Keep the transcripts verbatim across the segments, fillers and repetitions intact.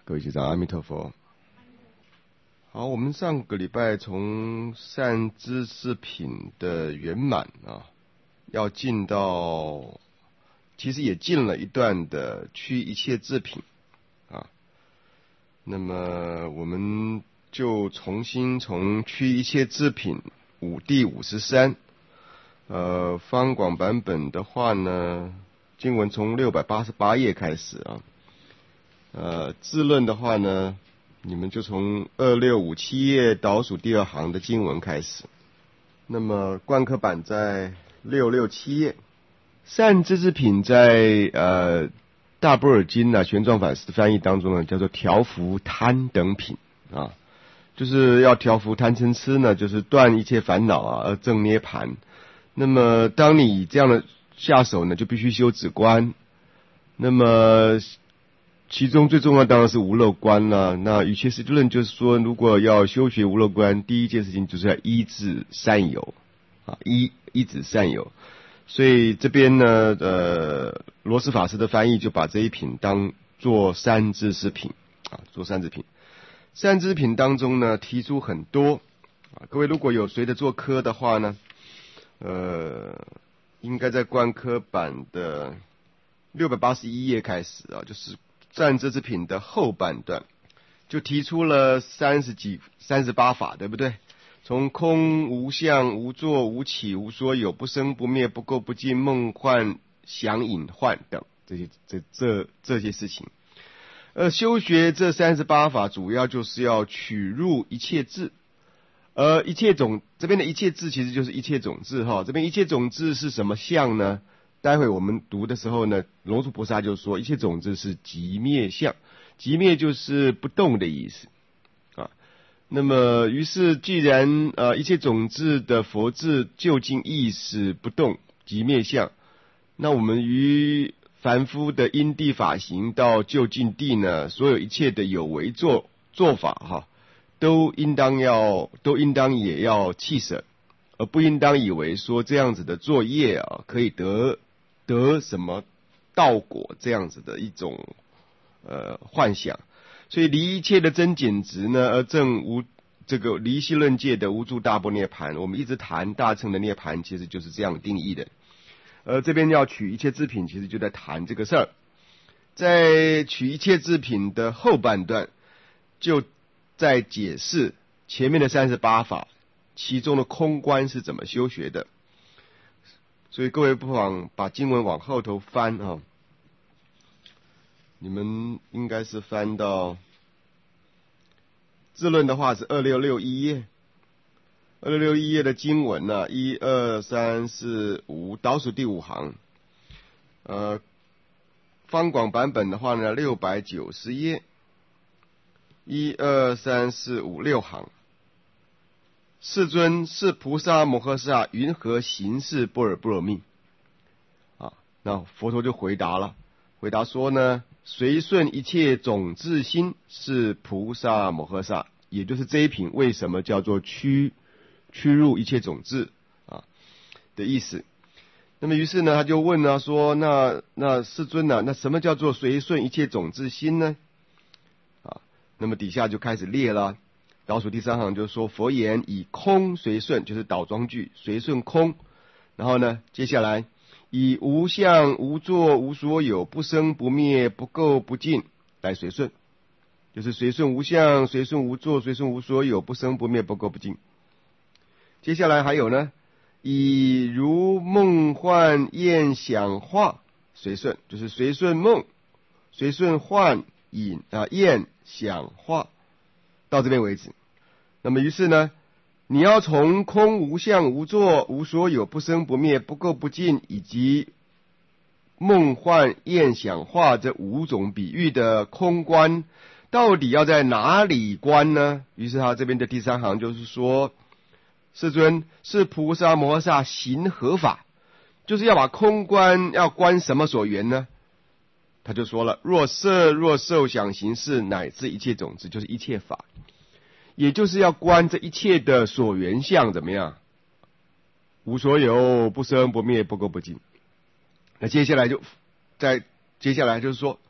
各位学长，阿弥陀佛。好，我们上个礼拜从善知识品的圆满啊，要进到，其实也进了一段的去一切智品啊。那么我们就重新从去一切智品五第五十三，呃，方广版本的话呢，经文从六百八十八页开始啊。呃，自论的话呢，你们就从二六五七页倒数第二行的经文开始。那么观课版在六六七页，善知识品在呃大般若经呢玄奘法师的翻译当中呢，叫做调伏贪等品啊，就是要调伏贪嗔痴呢，就是断一切烦恼啊，而证涅盘。那么当你这样的下手呢，就必须修止观。那么其中最重要当然是无漏观了。那与其实论就是说，如果要修学无漏观，第一件事情就是要依止善友啊，依依止善友。所以这边呢，呃，罗什法师的翻译就把这一品当做善知识品啊，做善知识品。善知识品当中呢，提出很多啊，各位如果有随着做科的话呢，呃，应该在观科版的六百八十一页开始啊，就是善知识品的后半段，就提出了三十几、三十八法，对不对？从空、无相、无作、无起、无所有、不生不灭、不垢不净、梦幻、想隐幻等这些这这这些事情。呃，修学这三十八法，主要就是要取入一切智。而一切种这边的一切智，其实就是一切种智哈。这边一切种智是什么相呢？待会我们读的时候呢，龙树菩萨就说一切种子是寂灭相，寂灭就是不动的意思啊。那么于是既然呃一切种子的佛智究竟意识不动寂灭相，那我们于凡夫的因地法行到究竟地呢，所有一切的有为做做法哈，都应当要都应当也要弃舍，而不应当以为说这样子的作业啊可以得得什么道果这样子的一种呃幻想。所以离一切的增减值呢，而证无这个离系论界的无住大般涅盘，我们一直谈大乘的涅盘，其实就是这样定义的。而这边要取一切智品，其实就在谈这个事儿。在取一切智品的后半段，就在解释前面的三十八法，其中的空观是怎么修学的。所以各位不妨把经文往后头翻啊，你们应该是翻到自论的话是二六六一页，二六六一页的经文呢、啊，一二三四五倒数第五行，呃，方广版本的话呢，六百九十页，一二三四五六行。世尊，是菩萨摩诃萨云何行是般若波罗蜜？啊，那佛陀就回答了，回答说呢，随顺一切种智心是菩萨摩诃萨，也就是这一品为什么叫做趋趋入一切种智啊的意思。那么于是呢，他就问呢、啊、说，那那世尊呢、啊，那什么叫做随顺一切种智心呢？啊，那么底下就开始列了。倒数第三行就是说，佛言以空随顺，就是倒装句，随顺空。然后呢，接下来以无相、无作、无所有、不生不灭、不垢不净来随顺，就是随顺无相、随顺无作、随顺无所有、不生不灭、不垢不净。接下来还有呢，以如梦幻焰想化随顺，就是随顺梦、随顺幻影啊焰想化，到这边为止。那么于是呢，你要从空无相无作无所有不生不灭不垢不净以及梦幻焰想化这五种比喻的空观，到底要在哪里观呢？于是他这边的第三行就是说，世尊，是菩萨摩诃萨行何法？就是要把空观要观什么所缘呢？他就说了，若色若受想行识乃至一切种子，就是一切法，也就是要观这一切的所缘相怎么样？无所有，不生不灭，不垢不净。那接下来就在接下来就是说，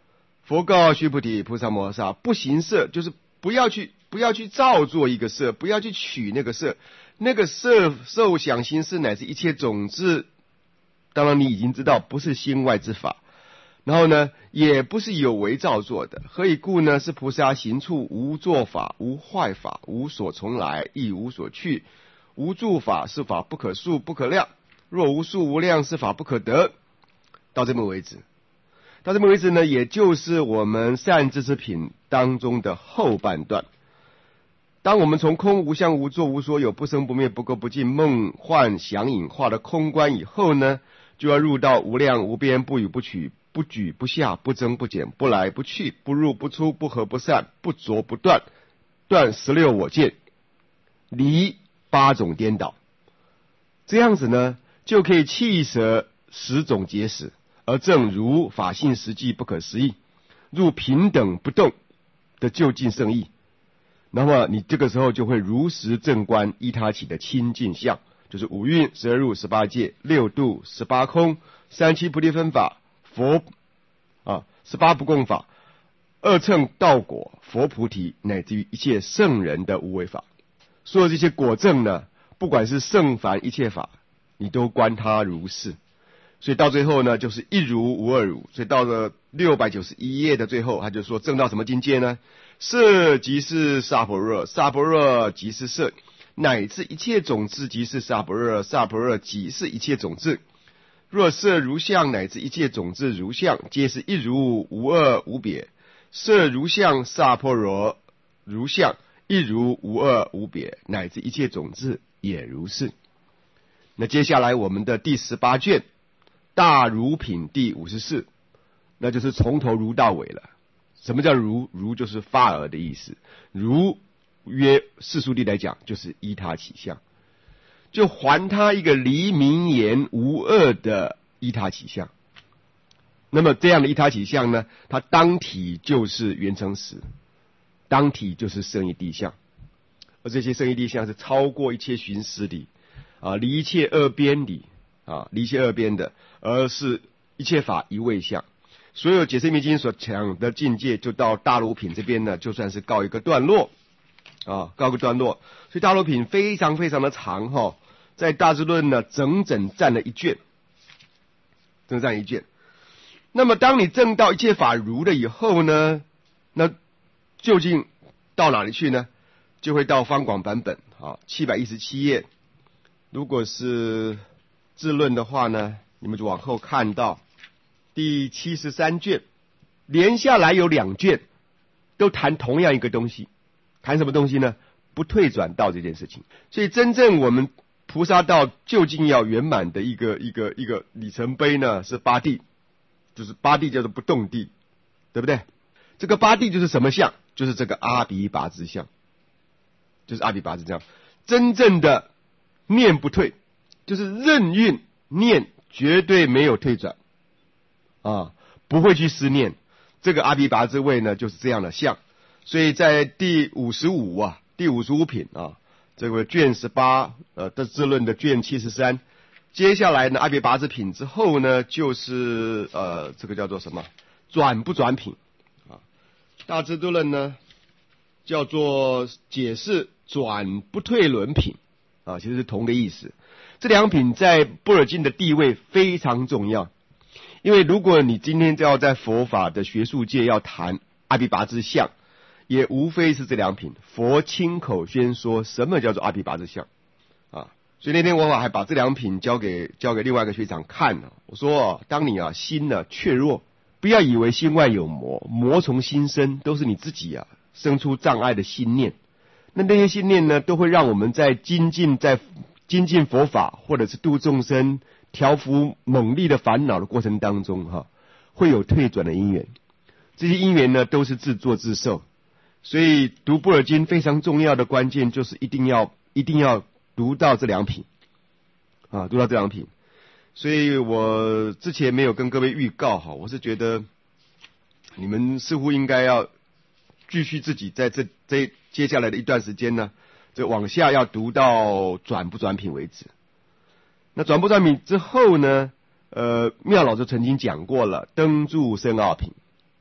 佛告须菩提，菩萨摩诃萨，不行色，就是不要去不要去造作一个色，不要去取那个色，那个色受想行识乃至一切种子，当然你已经知道不是心外之法，然后呢也不是有为造作的。何以故呢？是菩萨行处无作法，无坏法，无所从来，亦无所去，无住法，是法不可数不可量，若无数无量，是法不可得。到这边为止，到这边为止呢，也就是我们善知识品当中的后半段。当我们从空无相无作无所有不生不灭不垢不净梦幻想影化的空观以后呢，就要入到无量无边不与不取不举不下不增不减不来不去不入不出不合不散不着不断，断十六我见，离八种颠倒。这样子呢，就可以弃舍十种结使，而正如法性实际不可思议，入平等不动的究竟圣义。那么你这个时候就会如实正观依他起的清净相，就是五蕴、十二入、十八界、六度、十八空、三七菩提分法、佛啊十八不共法、二乘道果、佛菩提，乃至于一切圣人的无为法。所有这些果证呢，不管是圣凡一切法，你都观它如是。所以到最后呢，就是一如无二如。所以到了六百九十一页的最后，他就说证到什么境界呢？色即是萨婆若，萨婆若即是色，乃至一切种子即是萨婆若，萨婆若即是一切种子。若色如相，乃至一切种子如相，皆是一如无二无别。色如相，萨婆若如相，一如无二无别，乃至一切种子也如是。那接下来我们的第十八卷大如品第五十四，那就是从头如到尾了。什么叫如？如就是发而的意思，如约世俗地来讲，就是依他起相，就还他一个离名言无二的依他起相。那么这样的依他起相呢，它当体就是圆成实，当体就是圣义谛相，而这些圣义谛相是超过一切寻思理啊，离一切二边理啊，离一切二边的，而是一切法一味相。所有解释密经所讲的境界，就到大如品这边呢，就算是告一个段落啊，告个段落。所以大如品非常非常的长哈，在大智论呢，整整占了一卷，整整占一卷。那么当你证到一切法如了以后呢，那究竟到哪里去呢？就会到方广版本啊，七百一十七页。如果是智论的话呢，你们就往后看到第七十三卷，连下来有两卷都谈同样一个东西，谈什么东西呢？不退转道这件事情。所以真正我们菩萨道究竟要圆满的一个一个一个里程碑呢，是八地，就是八地叫做不动地，对不对？这个八地就是什么相？就是这个阿鼻拔智相，就是阿鼻拔智相，真正的念不退，就是任运念绝对没有退转啊，不会去思念。这个阿鼻拔智位呢，就是这样的相。所以在第五十五啊，第五十五品啊，这个卷十八呃的智论的卷七十三，接下来呢阿鼻拔智品之后呢，就是呃这个叫做什么转不转品啊。大智度论呢叫做解释转不退轮品啊，其实是同的意思。这两品在般若经的地位非常重要。因为如果你今天就要在佛法的学术界要谈阿鼻拔智相，也无非是这两品。佛亲口宣说什么叫做阿鼻拔智相啊，所以那天我还把这两品交给交给另外一个学长看了。我说，当你啊心呢怯弱，不要以为心外有魔，魔从心生，都是你自己啊生出障碍的心念。那那些心念呢，都会让我们在精进在精进佛法或者是度众生调伏猛力的烦恼的过程当中哈，会有退转的因缘。这些因缘呢都是自作自受。所以读般若经非常重要的关键就是一定要一定要读到这两品啊，读到这两品。所以我之前没有跟各位预告哈，我是觉得你们似乎应该要继续自己在这这接下来的一段时间呢，这往下要读到转不转品为止。那转不转品之后呢，呃，妙老就曾经讲过了，灯柱深奥品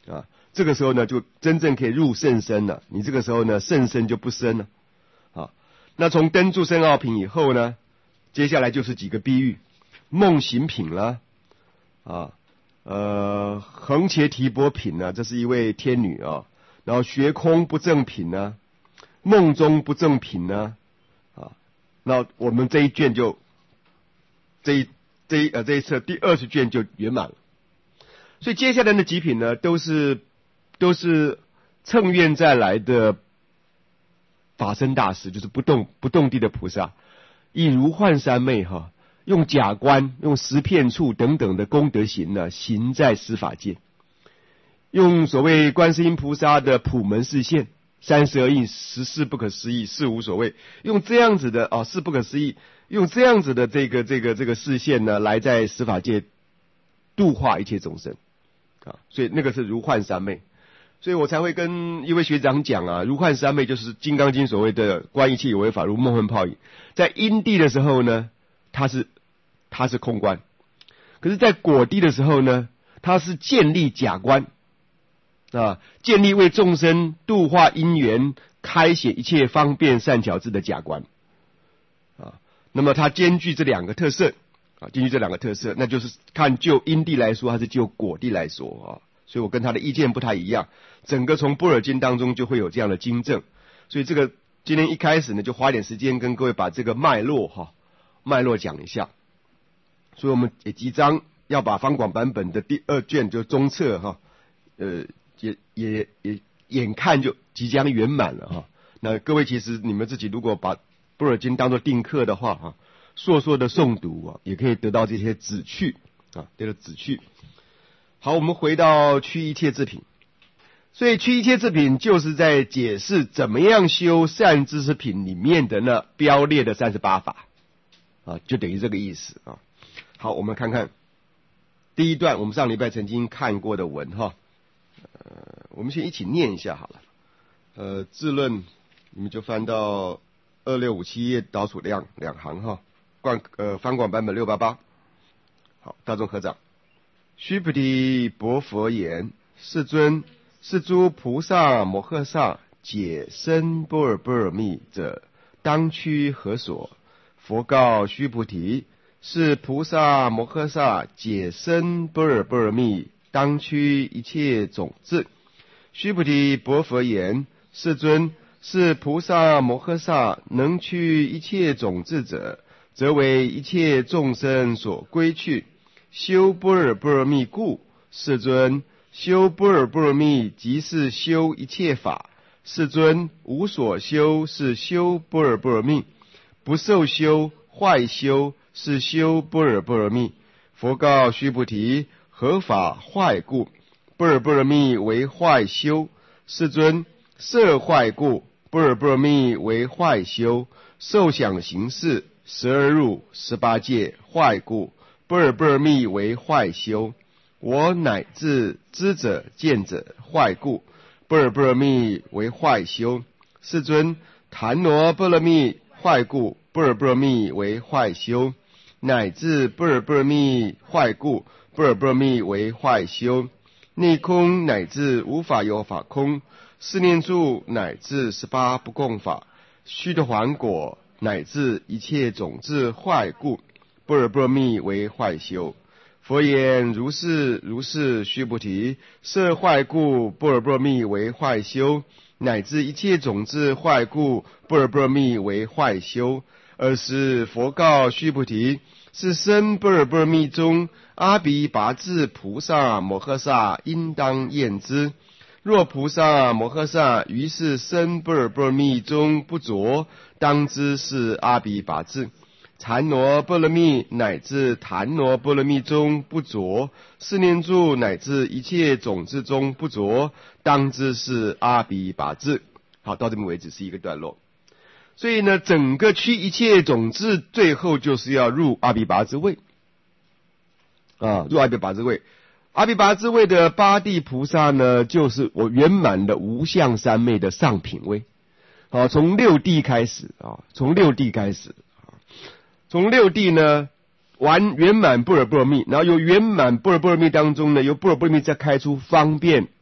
啊，这个时候呢就真正可以入甚深了。你这个时候呢甚深就不深了啊。那从登住深奥品以后呢，接下来就是几个比喻，梦行品啦，啊，呃，横伽提波品呢，这是一位天女啊，然后学空不正品呢，梦中不正品呢，啊，那我们这一卷就这一这一呃这一册第二十卷就圆满了。所以接下来的几品呢，都是都是乘愿再来的法身大师，就是不动不动地的菩萨，以如幻三昧哈，用假观、用十片处等等的功德行呢，行在司法界，用所谓观世音菩萨的普门示现，三十二应、十事不可思议、事无所谓，用这样子的啊，事不可思议，用这样子的这个这个这个示现呢，来在司法界度化一切众生。啊，所以那个是如幻三昧，所以我才会跟一位学长讲啊，如幻三昧就是《金刚经》所谓的观一切有为法如梦幻泡影。在因地的时候呢，它是它是空观，可是在果地的时候呢，它是建立假观啊，建立为众生度化因缘、开显一切方便善巧智的假观啊。那么它兼具这两个特色。啊，基于这两个特色，那就是看就因地来说，还是就果地来说啊？所以我跟他的意见不太一样。整个从般若经当中就会有这样的经证，所以这个今天一开始呢，就花一点时间跟各位把这个脉络哈，脉络讲一下。所以我们也即将要把方广版本的第二卷就中册哈，呃，也也也眼看就即将圆满了哈。那各位其实你们自己如果把般若经当作定课的话哈。硕硕的诵读啊，也可以得到这些旨趣啊，得到旨趣。好，我们回到去一切智品，所以去一切智品就是在解释怎么样修善知识品里面的那标列的三十八法啊，就等于这个意思啊。好，我们看看第一段，我们上礼拜曾经看过的文哈，呃，我们先一起念一下好了。呃，智论你们就翻到二六五七页倒数两两行哈。贯呃翻广版本六八八，好，大众合掌。须菩提薄佛言：世尊，是诸菩萨摩诃萨解深般若波罗蜜者，当趋何所？佛告须菩提：是菩萨摩诃萨解深般若波罗蜜，当趋一切种智。须菩提薄佛言：世尊，是菩萨摩诃萨能趋一切种智者，则为一切众生所归去，修般若波罗蜜故。世尊，修般若波罗蜜即是修一切法。世尊，无所修是修般若波罗蜜，不受修坏修是修般若波罗蜜。佛告须菩提：何法坏故？般若波罗蜜为坏修。世尊，色坏故，般若波罗蜜为坏修。受想行识十二入十八界坏故，般若波罗蜜为坏修。我乃至知者见者坏故，般若波罗蜜为坏修。世尊，檀罗波罗蜜坏故，般若波罗蜜为坏修。乃至般若波罗蜜坏故，般若波罗蜜为坏修。内空乃至无法有法空，四念住乃至十八不共法，须陀洹果乃至一切种智坏故，般若波罗蜜为坏修。佛言：如是如是，须菩提，色坏故，般若波罗蜜为坏修，乃至一切种智坏故，般若波罗蜜为坏修。尔时佛告须菩提：是深般若波罗蜜中，阿鼻跋致菩萨摩诃萨应当验之。若菩萨摩诃萨于是深般若波罗蜜中不着，当知是阿鼻跋致。禅罗波罗蜜乃至檀罗波罗蜜中不着，四念住乃至一切种智中不着，当知是阿鼻跋致。好，到这边为止是一个段落。所以呢，整个去一切种智，最后就是要入阿鼻跋致位啊，入阿鼻跋致位。阿鼻跋致位的八地菩萨呢，就是我圆满的无相三昧的上品位。好，从六地开始啊，从六地开始。从六地呢完圆满般若波罗蜜，然后由圆满般若波罗蜜当中呢，由般若波罗蜜再开出方便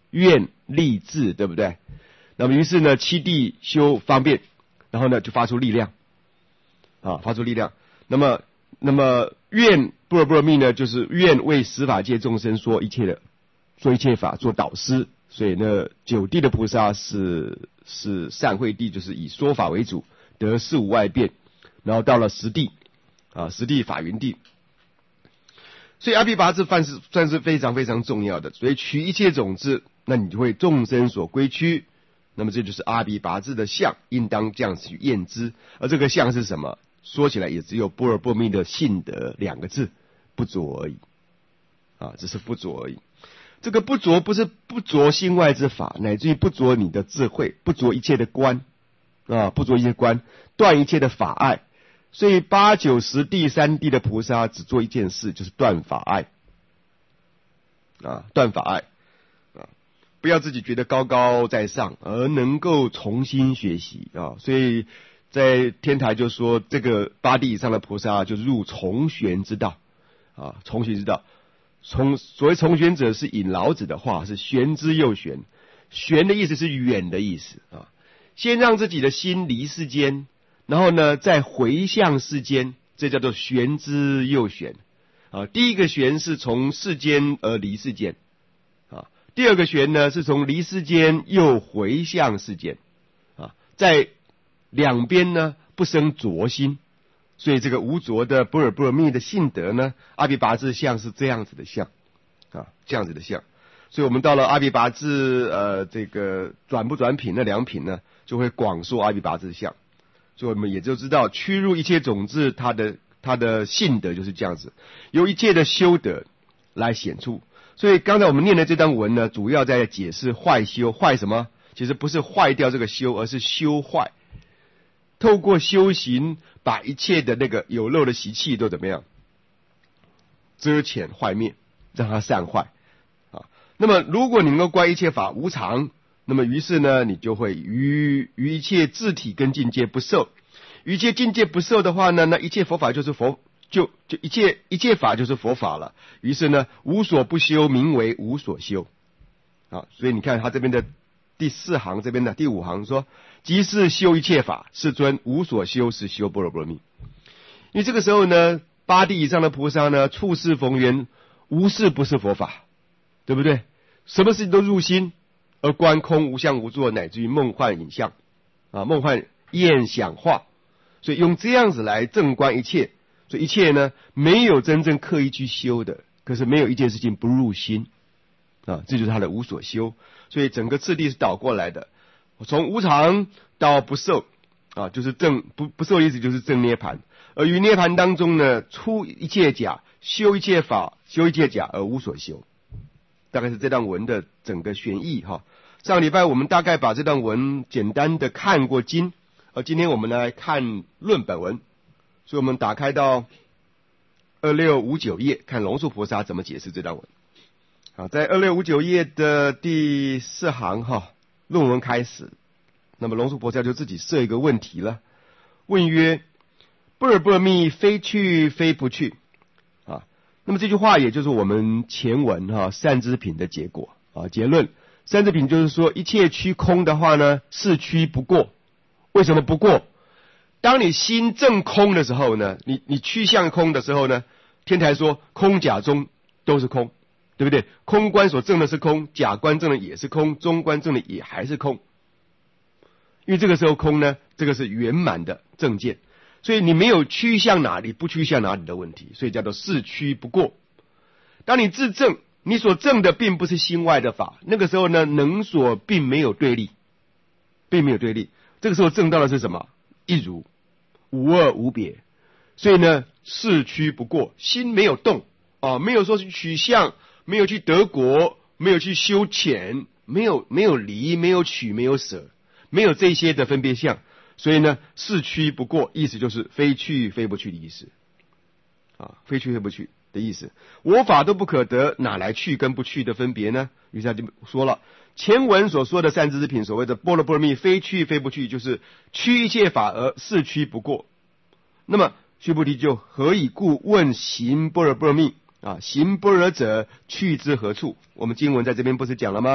愿力智，对不对？那么于是呢，七地修方便，然后呢就发出力量，啊，发出力量。那么，那么愿般若波罗蜜呢，就是愿为十法界众生说一切的，说一切法做导师。所以呢，九地的菩萨是是善慧地，就是以说法为主，得四无外变。然后到了十地，啊，十地法云地。所以阿鞞跋致算是算是非常非常重要的。所以取一切种子，那你就会众生所归趋。那么这就是阿鞞跋致的相，应当这样去验之。而这个相是什么？说起来也只有般若波罗蜜的性德两个字，不着而已。啊，只是不着而已。这个不着不是不着心外之法，乃至于不着你的智慧，不着一切的观啊，不着一切观，断一切的法爱。所以八九十地三地的菩萨只做一件事，就是断法爱啊，断法爱啊，不要自己觉得高高在上，而能够重新学习啊。所以在天台就说，这个八地以上的菩萨就入重玄之道啊，重玄之道。从所谓重玄者是引老子的话，是玄之又玄。玄的意思是远的意思啊，先让自己的心离世间，然后呢再回向世间，这叫做玄之又玄啊。第一个玄是从世间而离世间啊，第二个玄呢是从离世间又回向世间啊，在两边呢不生着心。所以这个无着的般若波罗蜜的性德呢，阿鞞跋致相是这样子的相啊，这样子的相。所以我们到了阿鞞跋致呃这个转不转品那两品呢，就会广说阿鞞跋致相。所以我们也就知道趋入一切种子，它的它的性德就是这样子，由一切的修德来显出。所以刚才我们念的这段文呢，主要在解释坏修。坏什么？其实不是坏掉这个修，而是修坏。透过修行，把一切的那个有漏的习气都怎么样遮遣坏灭，让它散坏啊。那么如果你能够观一切法无常，那么于是呢，你就会于于一切自体跟境界不受。于一切境界不受的话呢，那一切佛法就是佛，就就一切一切法就是佛法了。于是呢，无所不修，名为无所修啊。所以你看他这边的第四行，这边的第五行说，即是修一切法，世尊无所修，是修般若波罗蜜。因为这个时候呢，八地以上的菩萨呢，处事逢缘，无事不是佛法，对不对？什么事情都入心，而观空无相无作，乃至于梦幻影像啊，梦幻焰想化，所以用这样子来正观一切。所以一切呢，没有真正刻意去修的，可是没有一件事情不入心啊，这就是他的无所修。所以整个次第是倒过来的，从无常到不受啊，就是正不不受的意思就是正涅盘。而于涅盘当中呢，出一切假，修一切法，修一切假而无所修。大概是这段文的整个玄义哈。上礼拜我们大概把这段文简单的看过经，而今天我们来看论本文。所以我们打开到二六五九页，看龙树菩萨怎么解释这段文。啊，在二六五九页的第四行哈，论文开始，那么龙树菩萨就自己设一个问题了，问曰：般若波罗蜜非去非不去啊？那么这句话也就是我们前文哈善知品的结果啊，结论。善知品就是说，一切虚空的话呢，是虚不过。为什么不过？当你心正空的时候呢，你你趋向空的时候呢，天台说空假中都是空，对不对？空观所证的是空，假观证的也是空，中观证的也还是空。因为这个时候空呢，这个是圆满的正见，所以你没有趋向哪里不趋向哪里的问题，所以叫做是趋不过。当你自证，你所证的并不是心外的法，那个时候呢，能所并没有对立，并没有对立。这个时候证到的是什么？一如，无二无别。所以呢，是趋不过，心没有动啊，没有说去取向，没有去得国，没有去修浅，没有没有离，没有取，没有舍，没有这些的分别相。所以呢，是趋不过，意思就是非去非不去的意思啊，非去非不去的意思。我法都不可得，哪来去跟不去的分别呢？于是他就说了，前文所说的善知识品，所谓的般若波罗蜜非去非不去，就是趋一切法而是趋不过。那么须菩提就何以故问行般若波罗蜜啊？行般若者去之何处？我们经文在这边不是讲了吗？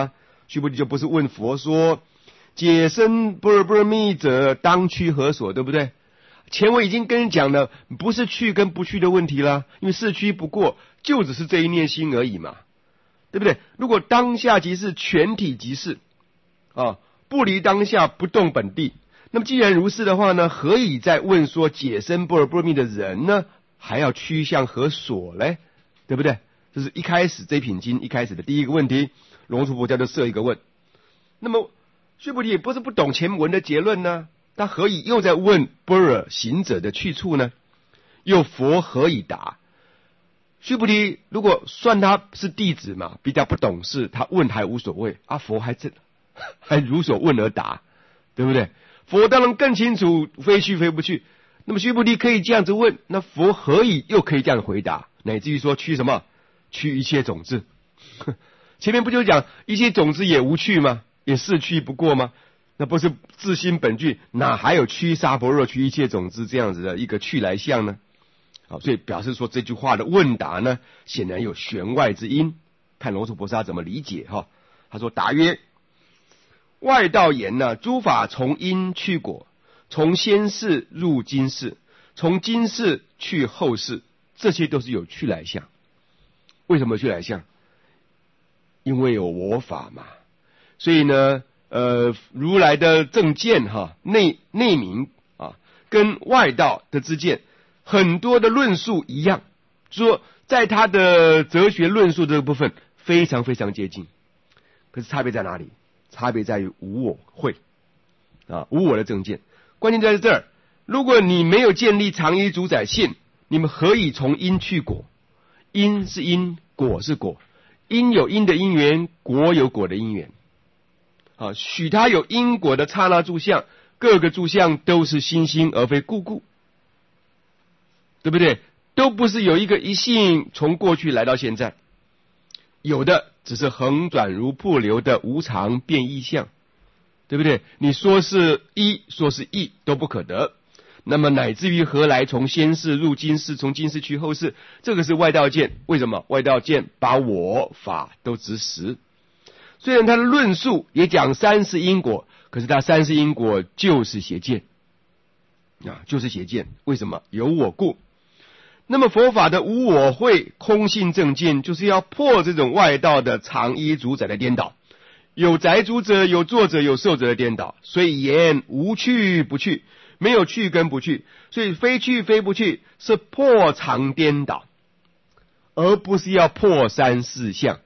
须菩提就不是问佛说解身般若波罗蜜者当去何所，对不对？前文已经跟你讲了，不是去跟不去的问题啦，因为是去不过就只是这一念心而已嘛，对不对？如果当下即是全体即是啊，不离当下不动本地，那么既然如是的话呢，何以在问说解身般若波罗蜜的人呢还要趋向何所嘞？对不对？这是一开始这品经一开始的第一个问题，龙树佛教就设一个问。那么须菩提也不是不懂前文的结论呢，他何以又在问般若行者的去处呢？又佛何以答？须菩提如果算他是弟子嘛，比较不懂事，他问还无所谓啊，佛还真还如所问而答，对不对？佛当然更清楚非去非不去，那么须菩提可以这样子问，那佛何以又可以这样回答？乃至于说去什么？去一切种子。前面不就讲一切种子也无趣吗？也是去不过吗？那不是自心本具，哪还有趋沙婆若去一切种子这样子的一个去来相呢？好，所以表示说这句话的问答呢，显然有弦外之音。看龙树菩萨怎么理解哈？他说：答曰：外道言呢，诸法从因去果，从先世入今世，从今世去后世，这些都是有去来相。为什么去来相？因为有我法嘛。所以呢，呃，如来的正见哈，内内明啊，跟外道的之见很多的论述一样，说在他的哲学论述这个部分非常非常接近。可是差别在哪里？差别在于无我会啊，无我的正见。关键在这儿，如果你没有建立常依主宰性，你们何以从因去果？因是因，果是果，因有因的因缘，果有果的因缘。啊，许他有因果的刹那住相，各个住相都是心心而非故故，对不对？都不是有一个一性从过去来到现在，有的只是横转如瀑流的无常变异相，对不对？你说是一，说是异，都不可得。那么乃至于何来从先世入今世，从今世去后世？这个是外道见。为什么？外道见把我法都执实。虽然他的论述也讲三世因果，可是他三世因果就是邪见啊，就是邪见。为什么？有我故。那么佛法的无我会空性正见，就是要破这种外道的常依主宰的颠倒，有宅主者，有作者，有受者的颠倒。所以言无去不去，没有去跟不去，所以非去非不去是破常颠倒，而不是要破三四相。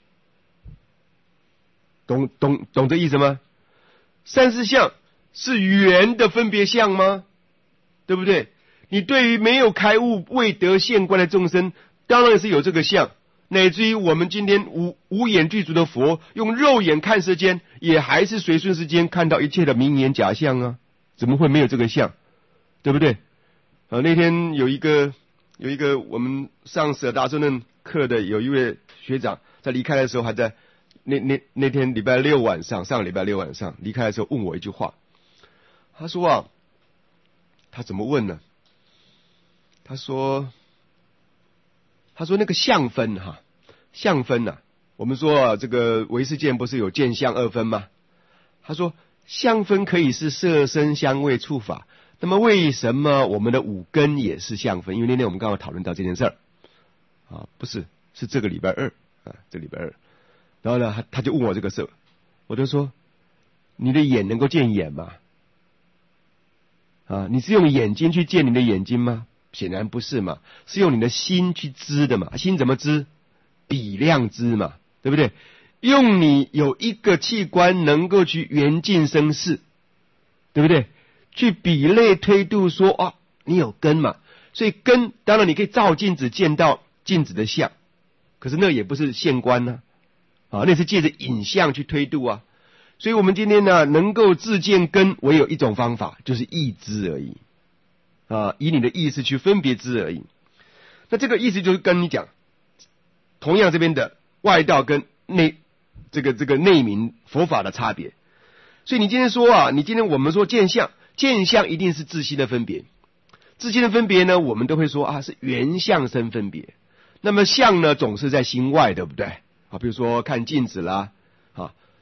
懂懂懂这意思吗？三四相是缘的分别相吗？对不对？你对于没有开悟未得现观的众生，当然是有这个相，乃至于我们今天无无眼具足的佛，用肉眼看世间，也还是随顺世间看到一切的名言假象啊，怎么会没有这个相？对不对？啊，那天有一个有一个我们上舍大圣论课的有一位学长，在离开的时候还在那那那天礼拜六晚上，上个礼拜六晚上离开的时候问我一句话，他说啊，他怎么问呢？他说，他说那个相分哈，相分呐、啊，我们说、啊、这个唯识见不是有见相二分吗？他说相分可以是色声香味触法，那么为什么我们的五根也是相分？因为那天我们刚刚讨论到这件事儿啊，不是，是这个礼拜二啊，这礼拜二，然后呢，他他就问我这个事，我就说，你的眼能够见眼吗？啊，你是用眼睛去见你的眼睛吗？显然不是嘛，是用你的心去知的嘛。心怎么知？比量知嘛，对不对？用你有一个器官能够去缘尽生死，对不对？去比类推度说啊，你有根嘛，所以根当然你可以照镜子见到镜子的相，可是那也不是现观呢、啊，啊，那是借着影像去推度啊。所以我们今天呢，能够自见根，唯有一种方法，就是意知而已。啊，以你的意识去分别之而已。那这个意思就是跟你讲，同样这边的外道跟内这个这个内明佛法的差别。所以你今天说啊，你今天我们说见相，见相一定是自心的分别，自心的分别呢，我们都会说啊是缘相生分别。那么相呢，总是在心外，对不对？啊，比如说看镜子啦，啊，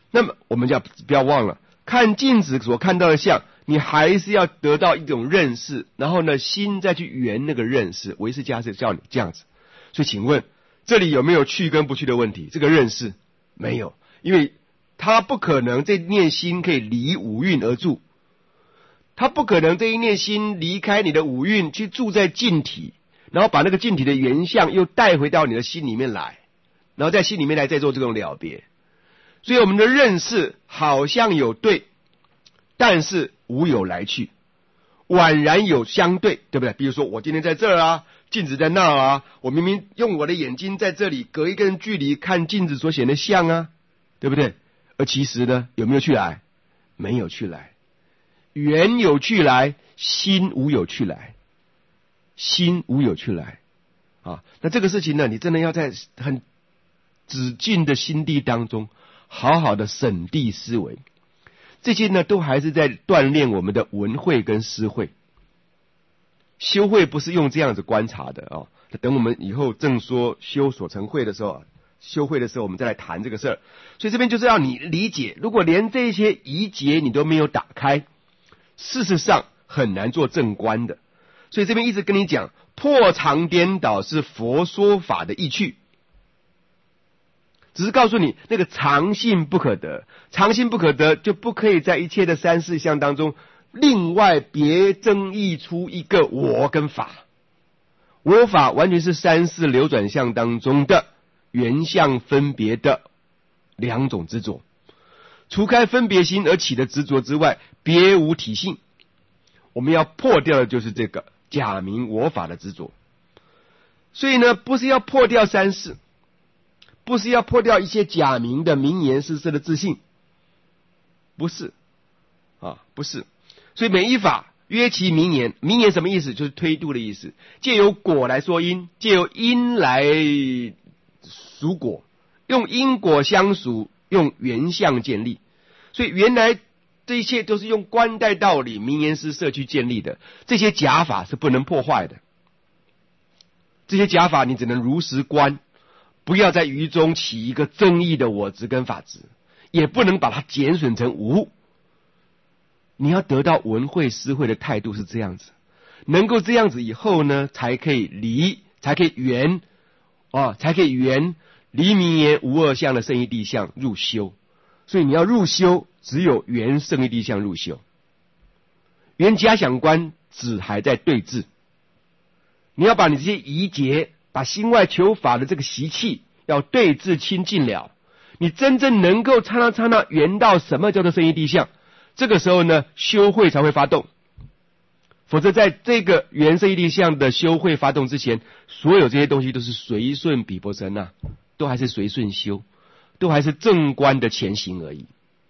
那么我们就要不要忘了，看镜子所看到的像，你还是要得到一种认识，然后呢，心再去圆那个认识。唯识家是叫你这样子。所以请问这里有没有去跟不去的问题？这个认识没有，因为他不可能这念心可以离五蕴而住，他不可能这一念心离开你的五蕴去住在净体，然后把那个净体的原相又带回到你的心里面来，然后在心里面来再做这种了别。所以我们的认识好像有对，但是无有来去，宛然有相对，对不对？比如说我今天在这儿啊，镜子在那啊，我明明用我的眼睛在这里隔一根距离看镜子所显的像啊，对不对？而其实呢，有没有去来？没有去来。缘有去来，心无有去来，心无有去来啊。那这个事情呢，你真的要在很止境的心地当中好好的审谛思维，这些呢都还是在锻炼我们的闻慧跟思慧。修慧不是用这样子观察的啊，等我们以后正说修所成慧的时候，修慧的时候我们再来谈这个事儿。所以这边就是要你理解，如果连这些疑结你都没有打开，事实上很难做正观的。所以这边一直跟你讲，破常颠倒是佛说法的意趣，只是告诉你那个常性不可得，常性不可得就不可以在一切的三世相当中另外别增益出一个我跟法。我法完全是三世流转相当中的原相分别的两种执着，除开分别心而起的执着之外，别无体性。我们要破掉的就是这个假名我法的执着。所以呢，不是要破掉三世，不是要破掉一些假名的名言实色的自信，不是啊，不是。所以每一法约其名言，名言什么意思？就是推度的意思，借由果来说因，借由因来属果，用因果相属，用原相建立。所以原来这一切都是用观待道理、名言实色去建立的，这些假法是不能破坏的。这些假法你只能如实观，不要在于中起一个争议的我执跟法执，也不能把它减损成无。你要得到闻慧思慧的态度是这样子，能够这样子以后呢，才可以离，才可以圆啊，才可以圆离名言无二相的圣义谛相入修。所以你要入修，只有圆圣义谛相入修，圆假想观只还在对治。你要把你这些疑结，把心外求法的这个习气要对治清净了，你真正能够刹那刹那圆到什么叫做圣义谛相，这个时候呢，修慧才会发动。否则在这个圆圣义谛相的修慧发动之前，所有这些东西都是随顺毗婆舍那，都还是随顺修，都还是正观的前行而已。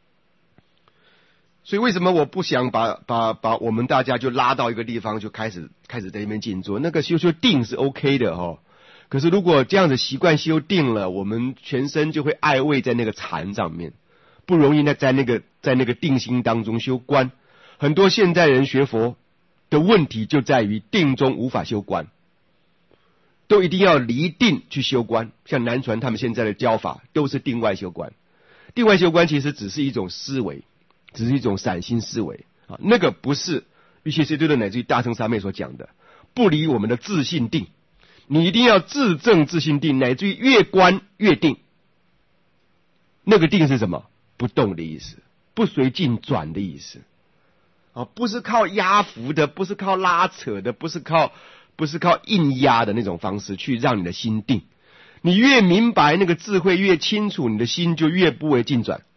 所以为什么我不想把把把我们大家就拉到一个地方就开始开始在那边静坐？那个修修定是 OK 的哦，可是如果这样子习惯修定了，我们全身就会爱畏在那个禅上面，不容易在在那个在那个定心当中修观。很多现代人学佛的问题就在于定中无法修观，都一定要离定去修观。像南传他们现在的教法都是定外修观，定外修观其实只是一种思维，只是一种散心思维啊，那个不是瑜伽师对的乃至于大乘三昧所讲的不离我们的自性定。你一定要自证自性定，乃至于越观越定。那个定是什么？不动的意思，不随境转的意思啊，不是靠压伏的，不是靠拉扯的，不是靠不是靠硬压的那种方式去让你的心定。你越明白那个智慧越清楚，你的心就越不为境转。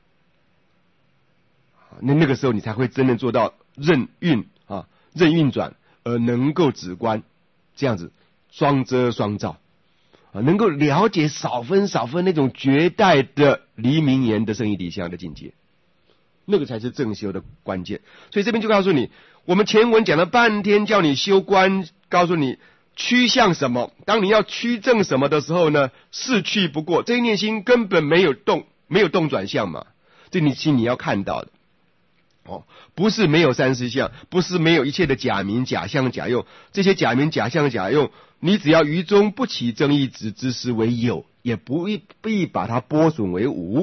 那那个时候你才会真正做到任运啊，任运转，而能够止观，这样子双遮双照啊，能够了解少分少分那种绝代的离名言的圣义谛相的境界，那个才是正修的关键。所以这边就告诉你，我们前文讲了半天，叫你修观，告诉你趋向什么。当你要趋正什么的时候呢，是去不过，这一念心根本没有动，没有动转向嘛，这你心你要看到的。哦，不是没有三世相，不是没有一切的假名假相假用，这些假名假相假用，你只要于中不起争议，只知是为有，也不必把它剥损为无，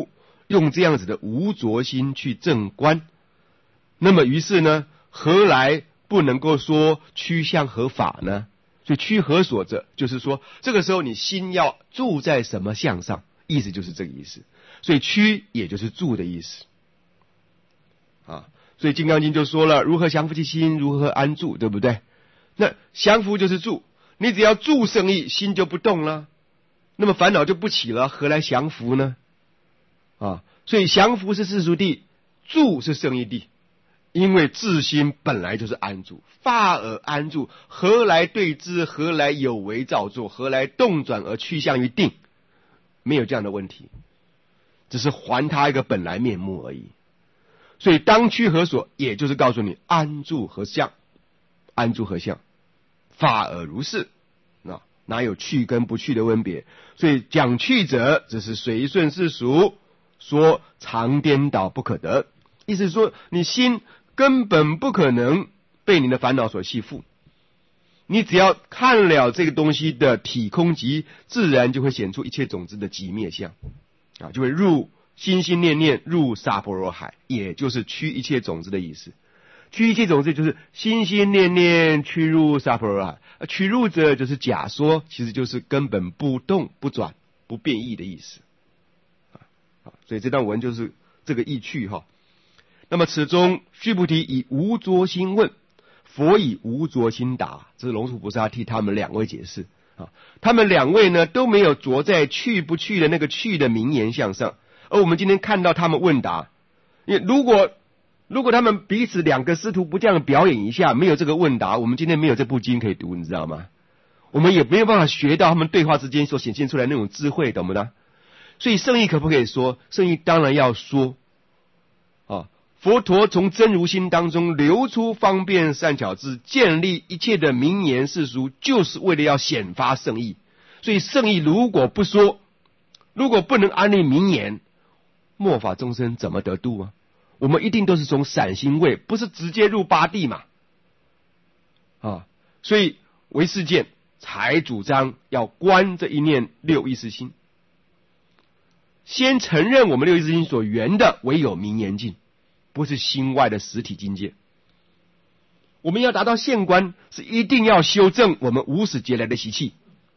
用这样子的无着心去正观，那么于是呢，何来不能够说趋向何法呢？所以趋何所者，就是说这个时候你心要住在什么相上，意思就是这个意思。所以趋也就是住的意思啊。所以《金刚经》就说了，如何降伏其心，如何安住，对不对？那降伏就是住，你只要住胜意，心就不动了，那么烦恼就不起了，何来降伏呢？啊，所以降伏是世俗谛，住是胜义谛。因为自心本来就是安住，发而安住，何来对治？何来有为造作？何来动转而趋向于定？没有这样的问题，只是还他一个本来面目而已。所以当趋何所，也就是告诉你安住何相，安住何相，发而如是，那哪有去跟不去的分别？所以讲去者，只是随顺世俗，说常颠倒不可得，意思是说你心根本不可能被你的烦恼所系缚，你只要看了这个东西的体空极，自然就会显出一切种子的极灭相啊，就会入心心念念入萨婆罗海，也就是趋一切种子的意思。趋一切种子就是心心念念趋入萨婆罗海，而趋入者就是假说，其实就是根本不动不转不变异的意思啊。所以这段文就是这个意趣哈。那么此中须菩提以无着心问，佛以无着心答，这是龙树菩萨替他们两位解释啊。他们两位呢都没有着在去不去的那个去的名言相上，而我们今天看到他们问答，因为如果如果他们彼此两个师徒不这样表演一下，没有这个问答，我们今天没有这部经可以读，你知道吗？我们也没有办法学到他们对话之间所显现出来那种智慧，懂不懂？所以圣意可不可以说？圣意当然要说啊。佛陀从真如心当中流出方便善巧智，建立一切的名言世俗，就是为了要显发圣意。所以圣意如果不说，如果不能安立名言，末法众生怎么得度啊？我们一定都是从散心位，不是直接入八地嘛啊！所以唯识见才主张要观这一念六意识心，先承认我们六意识心所缘的唯有名言境，不是心外的实体境界。我们要达到现观，是一定要修正我们无始劫来的习气。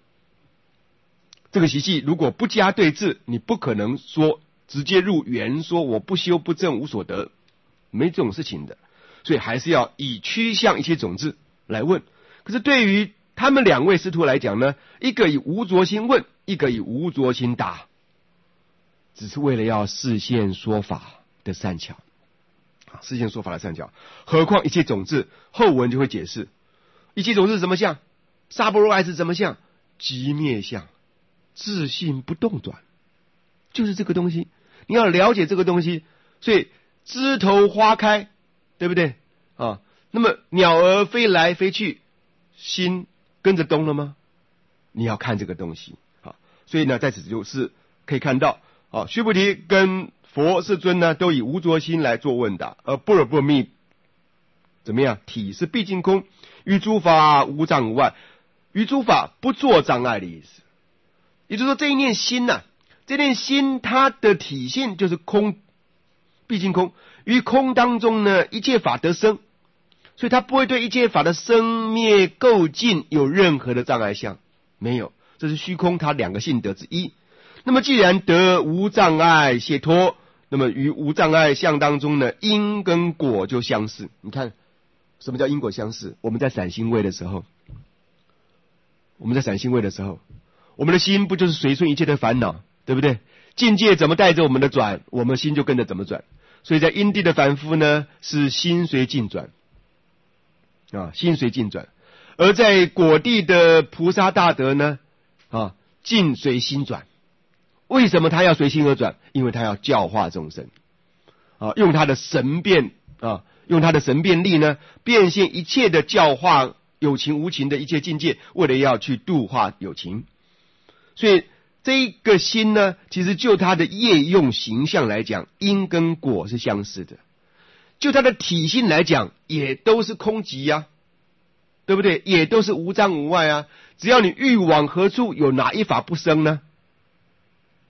这个习气如果不加对治，你不可能说直接入缘，说我不修不正无所得，没这种事情的。所以还是要以趋向一切种子来问。可是对于他们两位师徒来讲呢，一个以无着心问，一个以无着心答，只是为了要示现说法的善巧。示现说法的善巧，何况一切种子，后文就会解释一切种子是什么相，萨婆罗海是什么相，极灭相，自性不动转，就是这个东西。你要了解这个东西，所以枝头花开，对不对啊？那么鸟儿飞来飞去，心跟着动了吗？你要看这个东西啊。所以呢，在此就是可以看到啊，须菩提跟佛世尊呢，都以无着心来做问答，而般若波罗蜜怎么样？体是毕竟空，于诸法无障无碍，于诸法不作障碍的意思。也就是说，这一念心呐、啊，这念心它的体现就是空，毕竟空，于空当中呢，一切法得生，所以它不会对一切法的生灭构尽有任何的障碍相，没有，这是虚空它两个性德之一。那么既然得无障碍解脱，那么于无障碍相当中呢，因跟果就相似。你看什么叫因果相似？我们在散心位的时候，我们在散心位的时候，我们的心不就是随顺一切的烦恼，对不对？境界怎么带着我们的转，我们心就跟着怎么转。所以在因地的反复呢，是心随境转啊，心随境转；而在果地的菩萨大德呢，啊，境随心转。为什么他要随心而转？因为他要教化众生啊，用他的神变啊，用他的神变力呢，变现一切的教化有情无情的一切境界，为了要去度化有情。所以这个心呢，其实就它的业用形象来讲，因跟果是相似的；就它的体性来讲，也都是空寂呀、啊，对不对？也都是无障无碍啊。只要你欲往何处，有哪一法不生呢？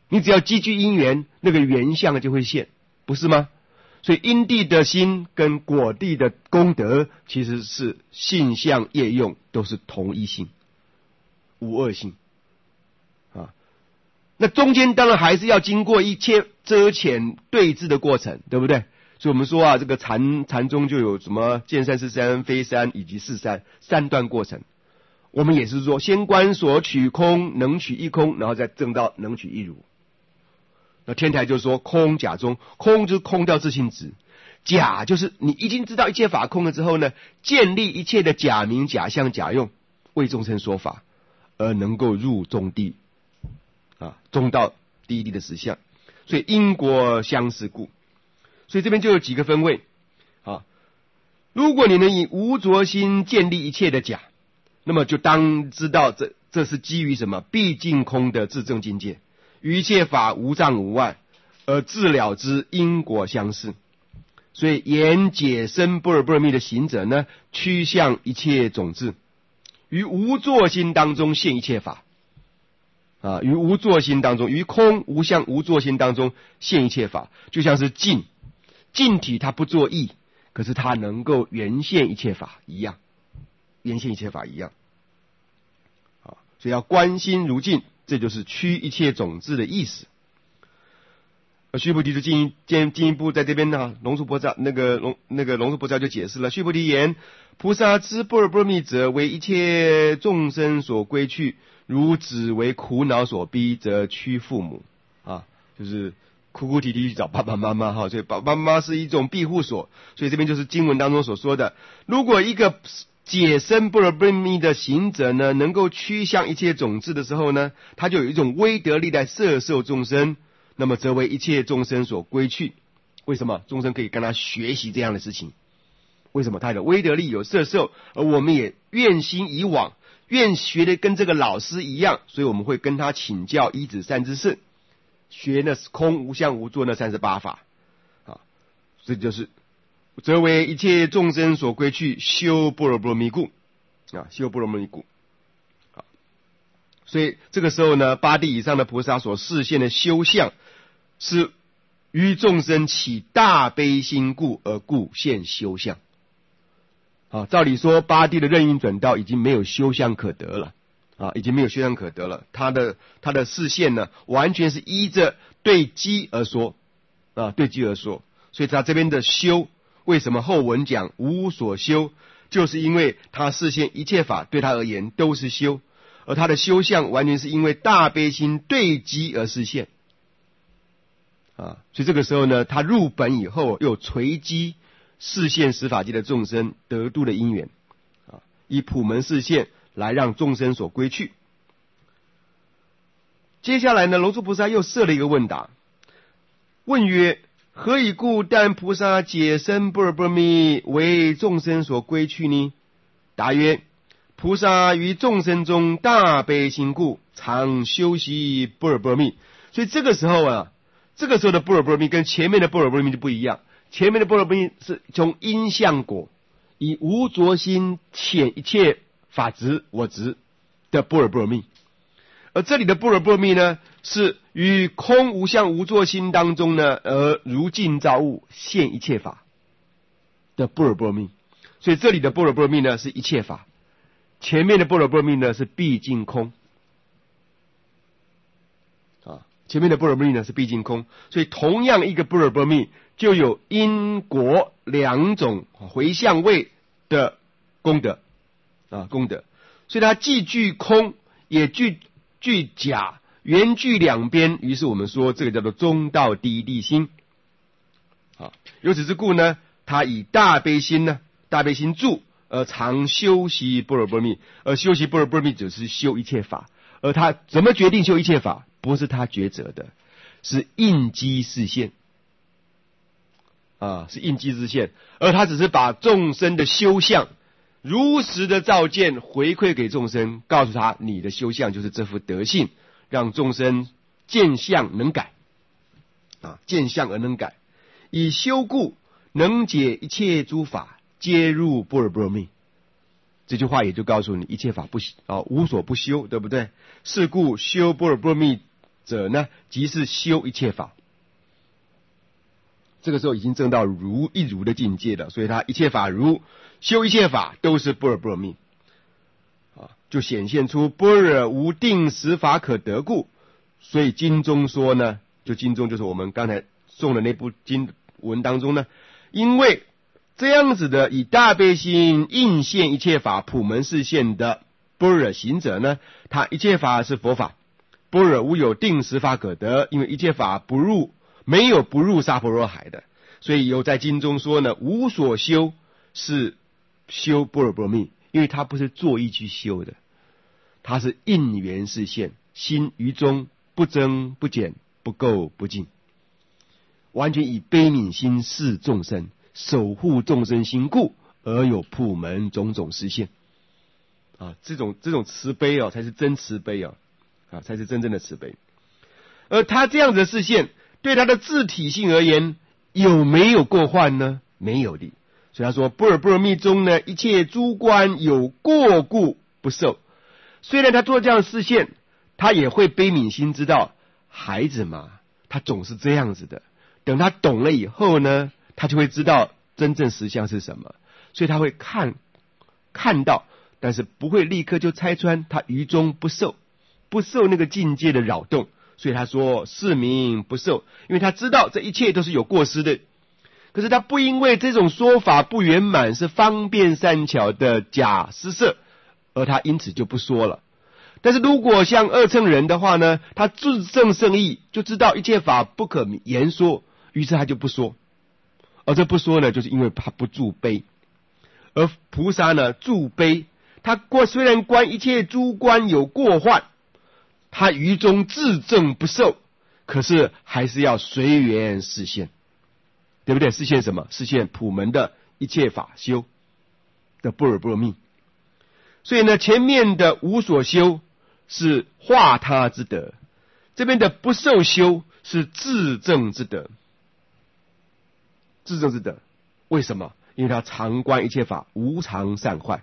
你只要积聚因缘，那个缘相就会现，不是吗？所以因地的心跟果地的功德，其实是性相业用都是同一性，无二性啊。那中间当然还是要经过一切遮遣对治的过程，对不对？所以我们说啊，这个禅禅中就有什么见山是山，非山以及是山三段过程。我们也是说，先观所取空，能取一空，然后再证到能取一如。那天台就说空假中，空就是空掉自性质，假就是你已经知道一切法空了之后呢，建立一切的假名假相假用，为众生说法，而能够入中地啊，中道第一地的实相。所以因果相似故，所以这边就有几个分位啊。如果你能以无着心建立一切的假，那么就当知道这这是基于什么？毕竟空的自证境界。于一切法无障无碍，而自了之因果相似。所以言解深般若波罗蜜的行者呢，趋向一切种智，于无作心当中现一切法啊，于无作心当中，于空无相无作心当中现一切法，就像是镜，镜体它不作意，可是它能够圆现一切法一样，圆现一切法一样啊，所以要观心如镜。这就是趋一切种智的意思。而须菩提就进进进一步在这边呢，龙树菩萨那个龙那个龙树菩萨就解释了。须菩提言：菩萨知般若波罗蜜者，为一切众生所归去，如子为苦恼所逼，则趋父母啊，就是哭哭啼啼去找爸爸妈妈哈。所以爸爸妈妈是一种庇护所。所以这边就是经文当中所说的，如果一个解深般若波罗蜜的行者呢，能够趋向一切种智的时候呢，他就有一种威德力来摄受众生，那么则为一切众生所归去。为什么众生可以跟他学习这样的事情？为什么他的威德力有摄受，而我们也愿心以往，愿学的跟这个老师一样，所以我们会跟他请教一指三知识，学那空无相无作那三十八法啊，这就是则为一切众生所归去，修般若波罗蜜故啊，修般若波罗蜜故啊。所以这个时候呢，八地以上的菩萨所示现的修相，是于众生起大悲心故而故现修相啊。照理说，八地的任运转道已经没有修相可得了啊，已经没有修相可得了。他的他的示现呢，完全是依着对机而说啊，对机而说。所以他这边的修。为什么后文讲无所修，就是因为他示现一切法对他而言都是修，而他的修相完全是因为大悲心对机而示现啊。所以这个时候呢，他入本以后又垂机示现十法界的众生得度的因缘啊，以普门示现来让众生所归去。接下来呢，龙树菩萨又设了一个问答，问曰：何以故但菩萨解深般若波罗蜜为众生所归去呢？答曰：菩萨于众生中大悲心故，常修习般若波罗蜜。所以这个时候啊，这个时候的般若波罗蜜跟前面的般若波罗蜜就不一样。前面的般若波罗蜜是从因相果，以无着心遣一切法执我执的般若波罗蜜。而这里的般若波罗蜜呢，是于空无相无作心当中呢，而如镜照物现一切法的般若波罗蜜。所以这里的般若波罗蜜呢是一切法，前面的般若波罗蜜呢是毕竟空啊，前面的般若波罗蜜呢是毕竟空。所以同样一个般若波罗蜜就有因果两种回向位的功德啊功德。所以它既具空也具具假，圆具两边，于是我们说这个叫做中道第一地心啊。由此之故呢，他以大悲心呢，大悲心住而常修习般若波罗蜜，而修习般若波罗蜜只是修一切法。而他怎么决定修一切法？不是他抉择的，是应机示现啊，是应机示现。而他只是把众生的修相如实的照见回馈给众生，告诉他你的修相就是这副德性，让众生见相能改啊，见相而能改，以修故能解一切诸法，皆入般若波罗蜜。这句话也就告诉你，一切法不啊无所不修，对不对？是故修般若波罗蜜者呢，即是修一切法。这个时候已经证到如一如的境界了，所以他一切法如，修一切法都是般若波罗蜜啊，就显现出般若无定实法可得故。所以经中说呢，就经中就是我们刚才诵的那部经文当中呢，因为这样子的以大悲心应现一切法普门示现的般若行者呢，他一切法是佛法，般若无有定实法可得，因为一切法不入，没有不入娑婆若海的，所以有在经中说呢，无所修是修般若波罗蜜，因为他不是做意去修的，他是应缘示现，心于中不增不减不垢不净，完全以悲悯心视众生，守护众生心故，而有普门种种示现啊，这种这种慈悲哦，才是真慈悲哦，啊，才是真正的慈悲。而他这样子的示现，对他的自体性而言，有没有过患呢？没有的。所以他说，般若波罗蜜中呢，一切诸观有过故不受。虽然他做这样的示现，他也会悲悯心知道，孩子嘛，他总是这样子的。等他懂了以后呢，他就会知道真正实相是什么，所以他会看看到，但是不会立刻就拆穿，他于中不受，不受那个境界的扰动。所以他说是名不受，因为他知道这一切都是有过失的。可是他不因为这种说法不圆满，是方便善巧的假施设，而他因此就不说了。但是如果像二乘人的话呢，他自证圣意，就知道一切法不可言说，于是他就不说。而这不说呢，就是因为他不住悲。而菩萨呢，住悲，他观虽然观一切诸观有过患，他于中自证不受，可是还是要随缘示现，对不对？示现什么？示现普门的一切法修的般若波罗蜜。所以呢，前面的无所修是化他之德，这边的不受修是自证之德。自证之德，为什么？因为他常观一切法无常善坏，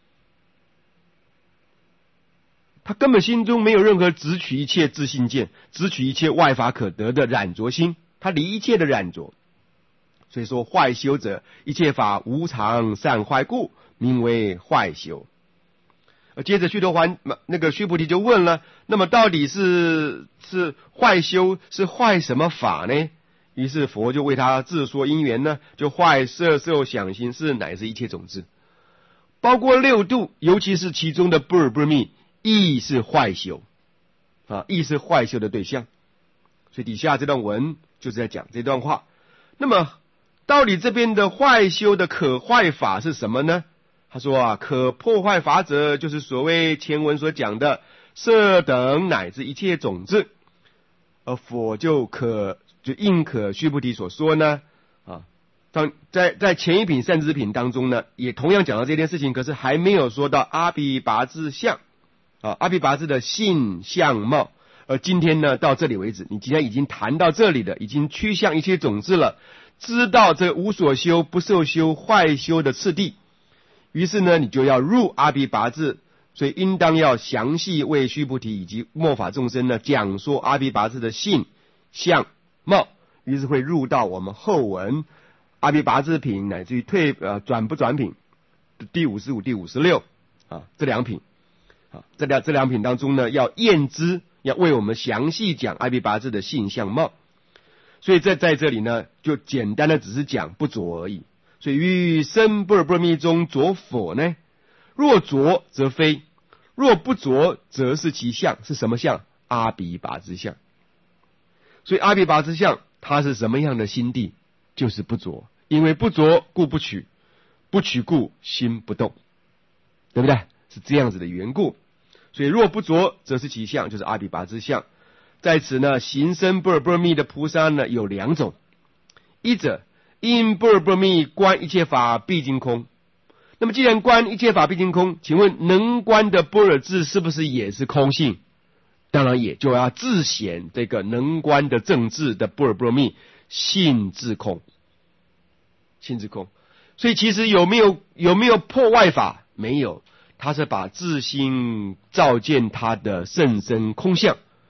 他根本心中没有任何执取一切自性见，执取一切外法可得的染着心，他离一切的染着。所以说坏修者，一切法无常善坏故，名为坏修。而接着须陀洹那个须菩提就问了，那么到底是是坏修是坏什么法呢？于是佛就为他自说因缘呢，就坏色受想行识乃是一切种子，包括六度，尤其是其中的般若波罗蜜，亦是坏修啊，亦是坏修的对象。所以底下这段文就是在讲这段话。那么到底这边的坏修的可坏法是什么呢？他说啊，可破坏法者，就是所谓前文所讲的色等乃至一切种子。而佛就可就应可须菩提所说呢，啊，当在在前一品善知品当中呢，也同样讲到这件事情，可是还没有说到阿毗跋致相啊，阿毗跋致的性相貌。而今天呢，到这里为止，你既然已经谈到这里了，已经趋向一切种子了，知道这无所修、不受修、坏修的次第，于是呢，你就要入阿毗跋致，所以应当要详细为须菩提以及末法众生呢讲说阿毗跋致的性相貌，于是会入到我们后文阿毗跋致品乃至于退呃转不转品第五十五、第五十六啊这两品啊这两这两品当中呢，要验知，要为我们详细讲阿毗跋致的性相貌。所以在在这里呢，就简单的只是讲不着而已。所以于深般若波罗蜜中着否呢？若着则非，若不着则是其相。是什么相？阿毗跋致相。所以阿毗跋致相它是什么样的心地？就是不着，因为不着故不取，不取故心不动，对不对？是这样子的缘故。所以若不着则是其相，就是阿毗跋致相。在此呢，行深般若波罗蜜的菩萨呢有两种，一者因般若波罗蜜观一切法毕竟空。那么既然观一切法毕竟空，请问能观的般若智是不是也是空性？当然也就要自显这个能观的正智的般若波罗蜜性自空，性自空。所以其实有没有有没有破外法？没有，他是把自心照见他的甚深空相，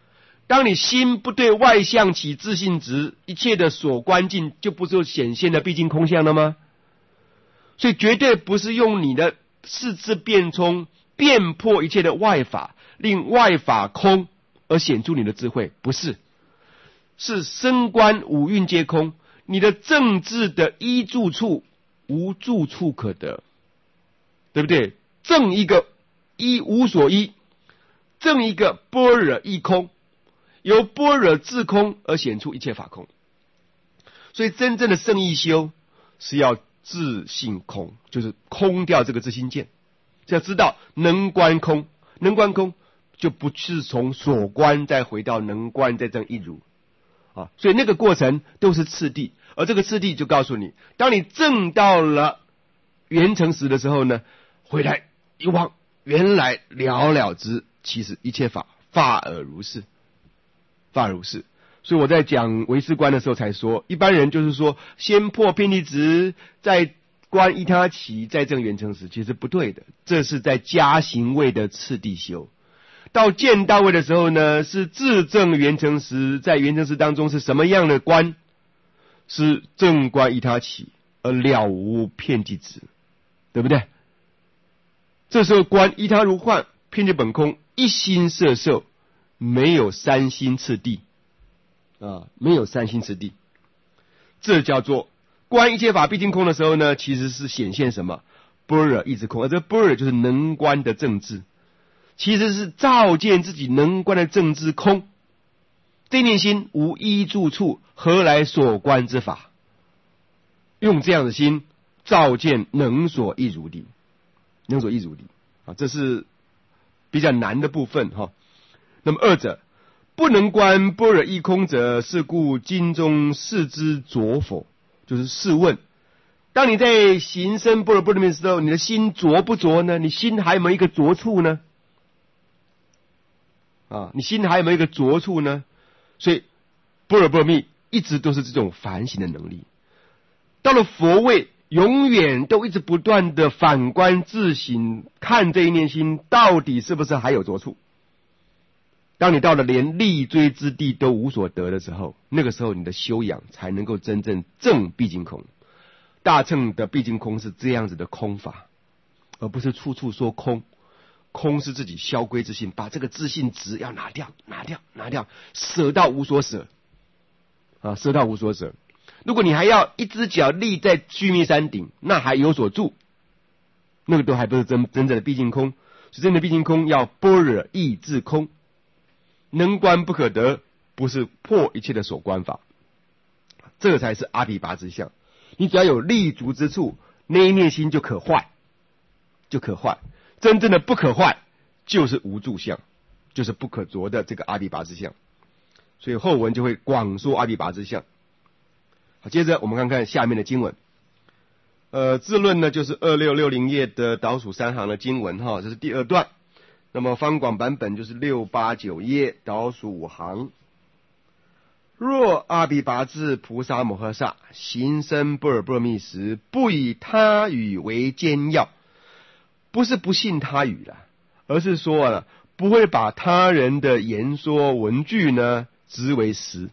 当你心不对外向起自信执，一切的所观境就不就显现的毕竟空相了吗？所以绝对不是用你的四字辩聪辩破一切的外法，令外法空而显出你的智慧，不是，是升观五蕴皆空，你的正智的依住处无住处可得，对不对？正一个依无所依，正一个般若一空，由般若自空而显出一切法空。所以真正的圣义修是要自性空，就是空掉这个自性见，要知道能观空，能观空就不是从所观再回到能观再证一如啊，所以那个过程都是次第，而这个次第就告诉你，当你证到了圆成实的时候呢，回来一望，原来了了之，其实一切法法尔如是，法尔如是。所以我在讲唯识观的时候才说，一般人就是说先破遍地执，再观依他起，再证圆成实，其实不对的，这是在加行位的次第修。到见到位的时候呢，是自证圆成实，在圆成实当中是什么样的观？是正观依他起，而了无遍地执，对不对？这时候观依他如幻，遍地本空，一心摄受，没有三心次第啊，没有三心次第，这叫做观一切法毕竟空的时候呢，其实是显现什么？般若一直空，而这般若就是能观的正智，其实是照见自己能观的正智空。这念心无依住处，何来所观之法？用这样的心照见能所一如理，能所一如理啊，这是比较难的部分哈。那么二者不能观般若一空者，是故经中视之浊否？就是试问，当你在行深般若波罗蜜的时候，你的心浊不浊呢？你心还有没有一个浊处呢？啊，你心还有没有一个浊处呢？所以般若波罗蜜一直都是这种反省的能力。到了佛位，永远都一直不断的反观自省，看这一念心到底是不是还有浊处。当你到了连立锥之地都无所得的时候，那个时候你的修养才能够真正证毕竟空。大乘的毕竟空是这样子的空法，而不是处处说空。空是自己消归自性，把这个自性执要拿掉，拿掉，拿掉，舍到无所舍啊，舍到无所舍。如果你还要一只脚立在须弥山顶，那还有所住，那个都还不是真真正的毕竟空。所以真的毕竟空要般若意自空，能观不可得，不是破一切的所观法，这才是阿毗跋之相。你只要有立足之处，那一念心就可坏，就可坏。真正的不可坏，就是无住相，就是不可着的这个阿毗跋之相。所以后文就会广说阿毗跋之相。好，接着我们看看下面的经文。呃，字论呢就是二六六零页的倒数三行的经文哈，这是第二段。那么方广版本就是六八九页倒数五行。若阿毗跋致菩萨摩诃萨行深般若波罗蜜时，不以他语为坚要，不是不信他语了，而是说了不会把他人的言说文句呢执为实。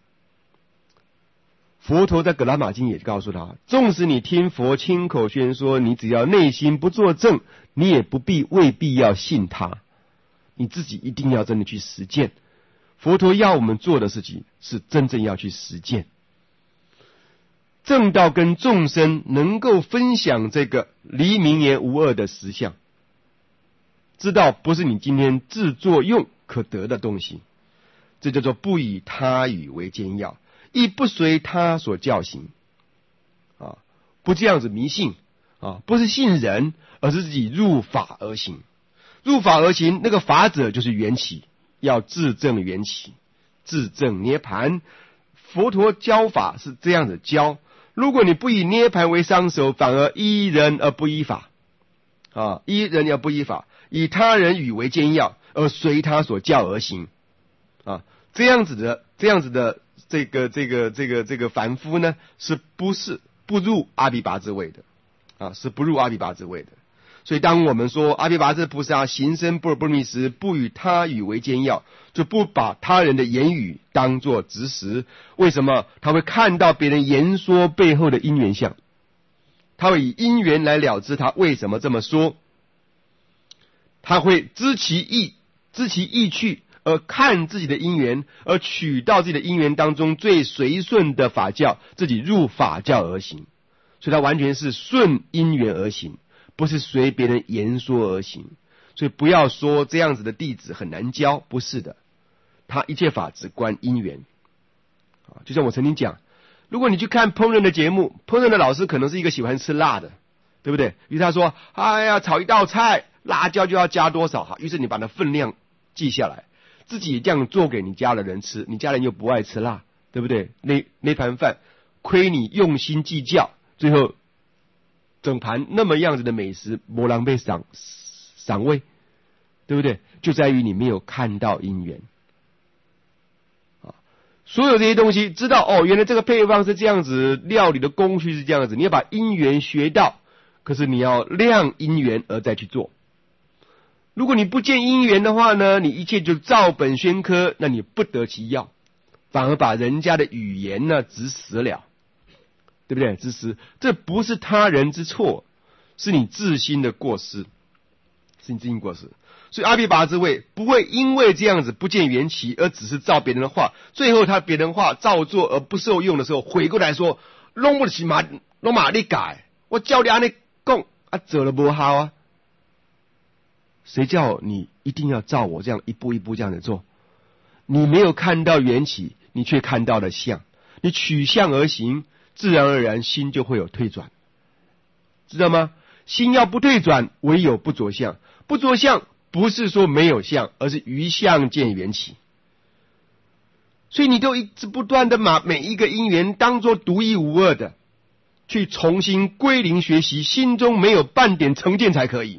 佛陀在《葛拉玛经》也告诉他，纵使你听佛亲口宣说，你只要内心不作证，你也不必未必要信他，你自己一定要真的去实践。佛陀要我们做的事情是真正要去实践，正道跟众生能够分享这个离名言无二的实相，知道不是你今天自作用可得的东西，这叫做不以他语为坚要，亦不随他所教行啊，不这样子迷信啊，不是信人，而是自己入法而行。入法而行，那个法者就是缘起，要自证缘起，自证涅盘。佛陀教法是这样子教，如果你不以涅盘为上首，反而依人而不依法啊，依人而不依法，以他人语为坚要，而随他所教而行啊，这样子的这样子的这个这个这个这个凡夫呢，是不是不入阿毗跋致位的啊？是不入阿毗跋致位的。 所以当我们说阿阇跋致菩萨行深般若波罗蜜时，不与他语为间要，就不把他人的言语当作直实。为什么？他会看到别人言说背后的因缘相，他会以因缘来了知他为什么这么说，他会知其意，知其意趣，而看自己的因缘，而取到自己的因缘当中最随顺的法教，自己入法教而行。所以他完全是顺因缘而行，不是随别人言说而行。所以不要说这样子的弟子很难教，不是的，他一切法只观因缘。就像我曾经讲，如果你去看烹饪的节目，烹饪的老师可能是一个喜欢吃辣的，对不对？于是他说，哎呀，炒一道菜辣椒就要加多少，好，于是你把那分量记下来，自己这样做给你家的人吃，你家人又不爱吃辣，对不对？那那盘饭亏你用心计较，最后整盘那么样子的美食没人被赏赏味，对不对？就在于你没有看到因缘啊！所有这些东西知道哦，原来这个配方是这样子，料理的工序是这样子，你要把因缘学到，可是你要量因缘而再去做。如果你不见因缘的话呢，你一切就照本宣科，那你不得其要，反而把人家的语言呢指死了，对不对？指死，这不是他人之错，是你自心的过失，是你自心过失。所以阿阇跋致位不会因为这样子不见缘起，而只是照别人的话，最后他别人话照做而不受用的时候，回过来说，弄不起嘛，弄嘛你改，我教你安尼讲啊，做了不好啊。谁叫你一定要照我这样一步一步这样子做？你没有看到缘起，你却看到了相，你取相而行，自然而然心就会有退转，知道吗？心要不退转，唯有不着相。不着相不是说没有相，而是于相见缘起。所以你都一直不断的把每一个因缘当作独一无二的，去重新归零学习，心中没有半点成见才可以。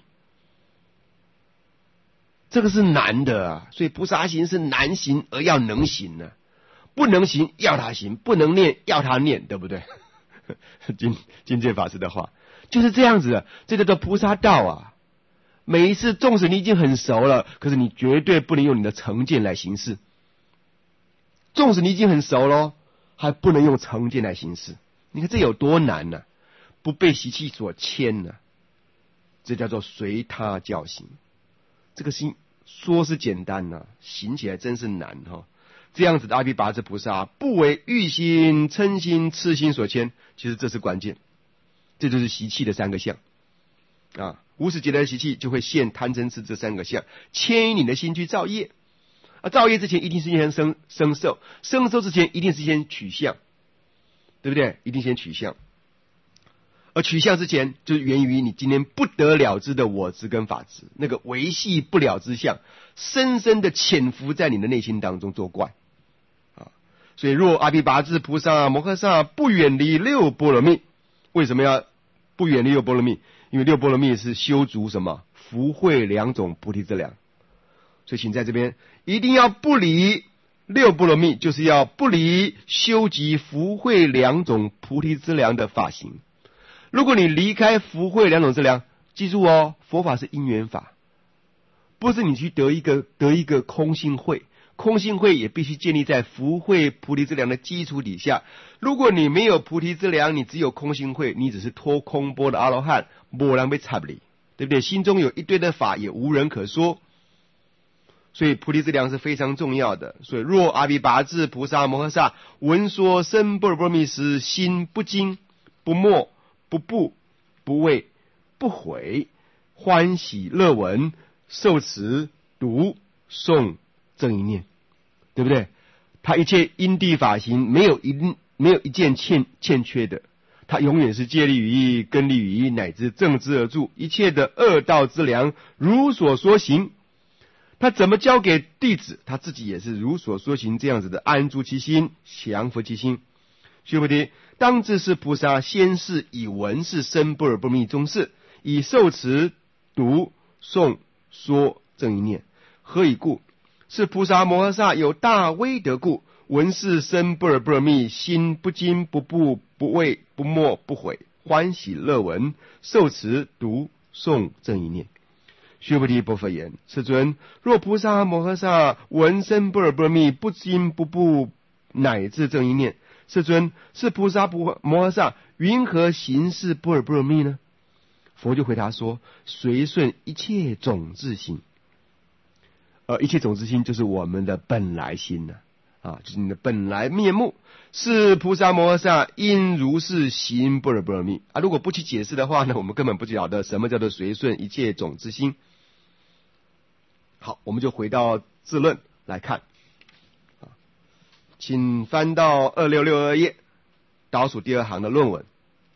这个是难的啊，所以菩萨行是难行而要能行呢、啊，不能行要他行，不能念要他念，对不对？金金戒法师的话就是这样子的，这叫做菩萨道啊。每一次纵使你已经很熟了，可是你绝对不能用你的成见来行事。纵使你已经很熟了，还不能用成见来行事。你看这有多难呢、啊？不被习气所牵呢、啊，这叫做随他教行。这个心说是简单呐、啊，行起来真是难哈、哦。这样子的阿阇跋致菩萨不为欲心、嗔心、痴心所牵，其实这是关键。这就是习气的三个相啊，无始劫来的习气就会现贪嗔痴这三个相，牵引你的心去造业啊。造业之前一定是先生生受，生受之前一定是先取相，对不对？一定先取相。而取相之前，就是源于你今天不得了知的我执跟法执，那个维系不了之相，深深的潜伏在你的内心当中作怪啊。所以，若阿阇跋致菩萨摩诃萨不远离六波罗蜜，为什么要不远离六波罗蜜？因为六波罗蜜是修足什么福慧两种菩提资粮，所以请在这边一定要不离六波罗蜜，就是要不离修集福慧两种菩提资粮的法行。如果你离开福慧两种资粮，记住哦，佛法是因缘法，不是你去得一个得一个空性慧，空性慧也必须建立在福慧菩提资粮的基础底下。如果你没有菩提资粮，你只有空性慧，你只是托空钵的阿罗汉，没人被插你，对不对？心中有一堆的法，也无人可说。所以菩提资粮是非常重要的。所以若阿阇跋致菩萨摩诃萨闻说深般若波罗蜜时，心不惊不没不怖不畏不悔，欢喜乐闻，受持读诵正一念，对不对？他一切因地法行没有一没有一件欠欠缺的，他永远是戒律语义、根律语义乃至正知而住，一切的恶道之良如所说行。他怎么教给弟子，他自己也是如所说行，这样子的安住其心，降伏其心。须菩提，当知是菩萨先是以闻是深般若波罗蜜中事，以受持读诵说正一念。何以故？是菩萨摩诃萨有大威德故，闻是深般若波罗蜜，心不惊不怖不畏不没不悔，欢喜乐闻，受持读诵正一念。须菩提不复言，世尊，若菩萨摩诃萨闻声般若波罗蜜，不惊不怖，乃至正一念，世尊，是菩萨摩诃萨云何行事般若波罗蜜呢？佛就回答说，随顺一切种智心。而一切种智心就是我们的本来心呢、啊，啊，就是你的本来面目。是菩萨摩诃萨应如是行般若波罗蜜啊！如果不去解释的话呢，我们根本不晓得什么叫做随顺一切种智心。好，我们就回到字论来看，啊，请翻到二六六二页，倒数第二行的论文，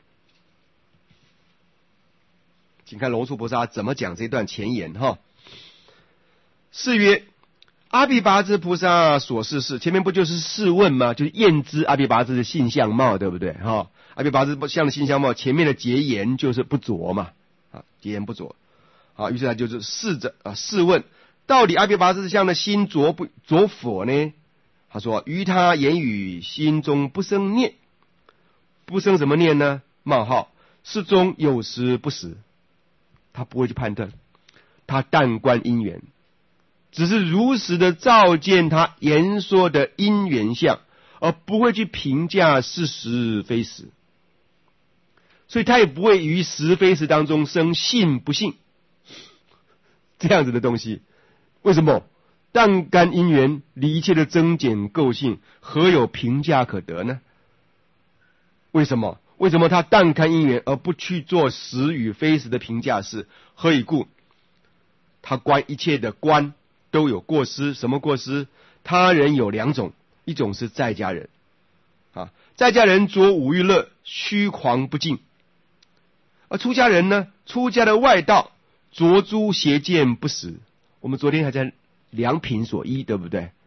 请看龙树菩萨怎么讲这段前言哈。是曰，阿鞞跋致菩萨所示事，前面不就是试问吗？就是验知阿鞞跋致的性相貌，对不对？哈，阿鞞跋致相的性相貌，前面的结言就是不着嘛，啊，结言不着，啊，于是他就是试着啊试问，到底阿鞞跋致相的心着不着否呢？他说，于他言语心中不生念，不生什么念呢？冒号，事中有时不实，他不会去判断，他但观因缘。只是如实的照见他言说的因缘相，而不会去评价是实非实，所以他也不会于实非实当中生信不信这样子的东西。为什么？但干因缘离一切的增减构性，何有评价可得呢？为什么？为什么他但看因缘而不去做实与非实的评价是？何以故？他观一切的观都有过失。什么过失？他人有两种，一种是在家人啊，在家人着五欲乐，虚狂不净；而出家人呢，出家的外道着诸邪见不实。我们昨天还在良品所依，对不对？